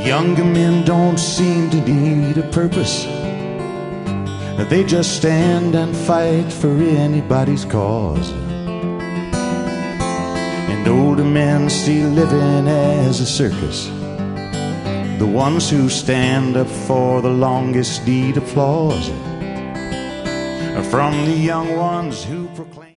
Younger men don't seem to need a purpose. They just stand and fight for anybody's cause. And older men see living as a circus. The ones who stand up for the longest need applause from the young ones who proclaim